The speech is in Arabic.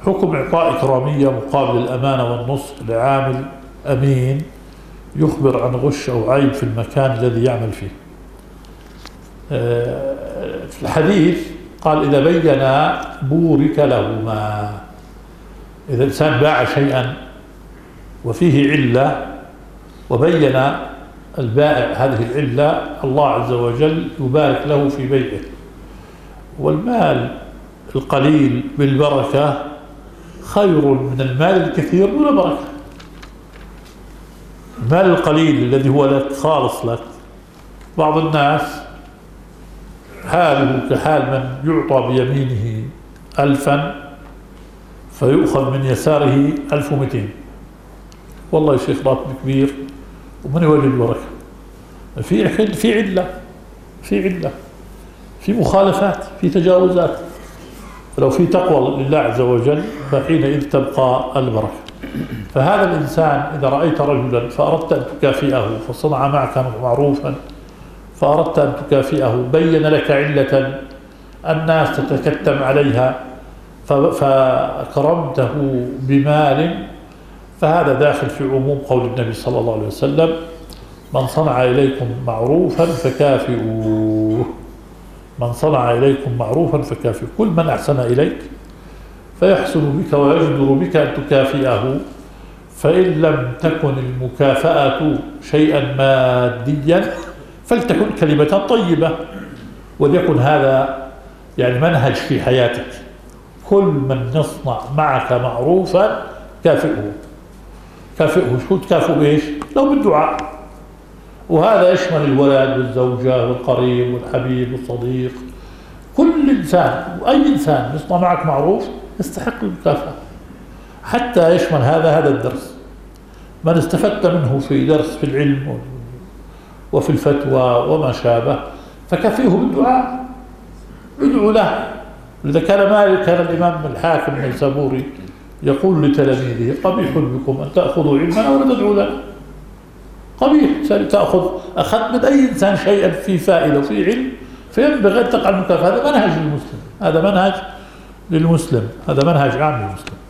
حكم إعطاء إكرامية مقابل الأمانة والنصح لعامل أمين يخبر عن غش أو عيب في المكان الذي يعمل فيه. في الحديث قال: إذا بين بورك لهما. إذا الإنسان باع شيئا وفيه علة وبين البائع هذه العلة، الله عز وجل يبارك له في بيعه. والمال القليل بالبركة خير من المال الكثير دون بركة. المال القليل الذي هو لك خالص لك، بعض الناس حاله كحال من يعطى بيمينه 1000 فيؤخذ من يساره 1200. والله يا شيخ راتب كبير ومن يولي البركة. في علة، في مخالفات، في تجاوزات. لو في تقوى لله عز وجل فحينئذ تبقى البركة. فهذا الإنسان إذا رأيت رجلا فأردت أن تكافئه فصنع معك معروفا فأردت أن تكافئه، بين لك علة الناس تتكتم عليها فأكرمته بمال، فهذا داخل في عموم قول النبي صلى الله عليه وسلم: من صنع إليكم معروفا فكافئوه. من صنع إليكم معروفا فكافئوه. كل من أحسن إليك فيحسن بك ويجدر بك أن تكافئه، فإن لم تكن المكافأة شيئا ماديا فلتكن كلمة طيبة، وليكن هذا يعني منهج في حياتك. كل من يصنع معك معروفا كافئه. شو تكافئه بإيش؟ لو بالدعاء. وهذا يشمل الولد والزوجة والقريب والحبيب والصديق. كل إنسان وأي إنسان يصنع معك معروف يستحق المكافأة. حتى يشمل هذا الدرس. من استفدت منه في درس في العلم وفي الفتوى وما شابه فكافئه بالدعاء. ادعو له. إذا كان الإمام الحاكم النيسابوري يقول لتلاميذه: قبيح بكم أن تأخذوا علما ولا تدعوا له. قبيح أخذت من أي إنسان شيئا في فائدة وفي علم فينبغي أن تقع المكافأة. هذا منهج للمسلم، هذا منهج للمسلم، هذا منهج عام للمسلم.